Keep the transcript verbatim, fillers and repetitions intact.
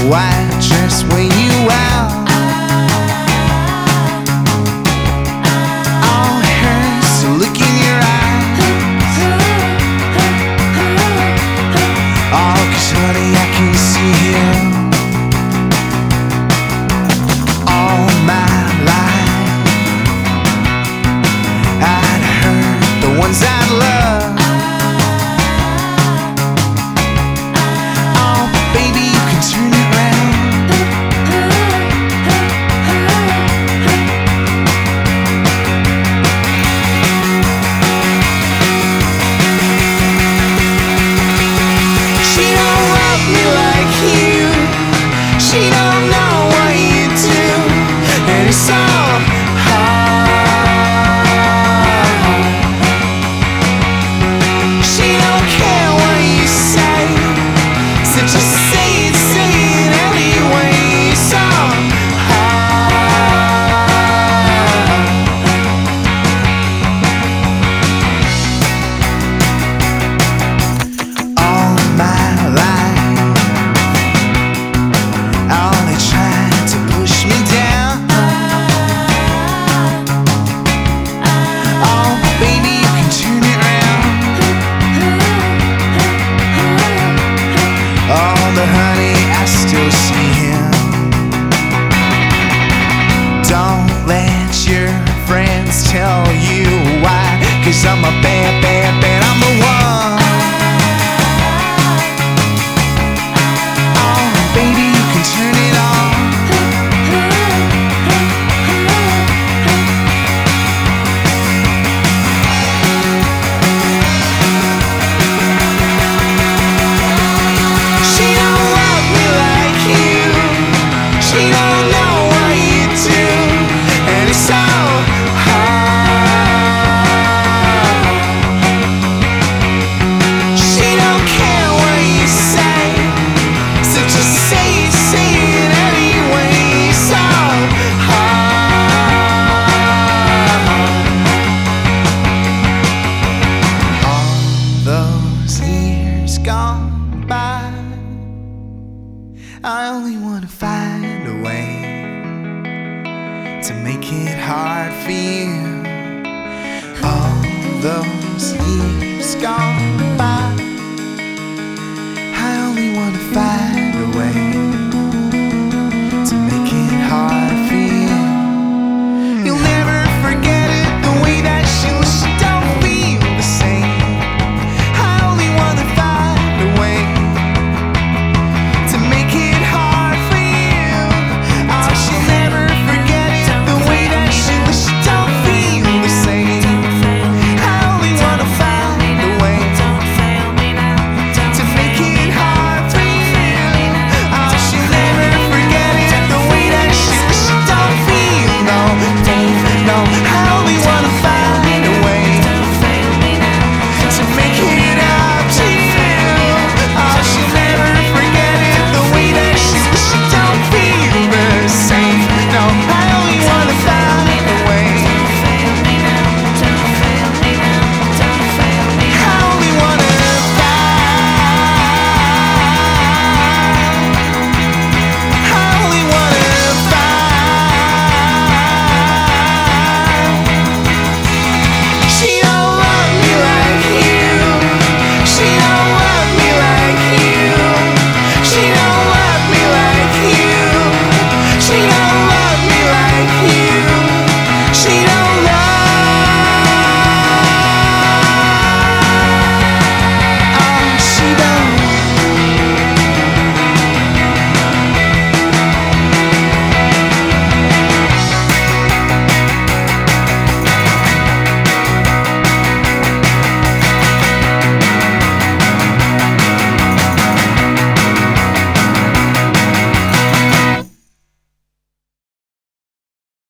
white dress weigh you out. All it hurts to look in your eyes. Oh, 'cause honey, I can see him. All my life I'd hurt the ones I'd love. Oh, baby, you can turn it round. She don't love me like you. She don't know what you do, and it's so hard. She don't care what you say, so just say it, say it anyway. It's so hard. All my life all they tried to push me down. Oh, baby, you can turn it round. Oh, but honey, I still see him. Don't let your friends tell you why, 'cause I'm a bad, bad, bad, I'm the one. Oh, baby, you can turn it on. She don't love me like you. She don't know what you do, and it's so hard. She don't care what you say, so just say it, say it anyway. It's so hard. All those years gone by, I only wanna find a way to make it hard for you. All those years gone by, I only wanna find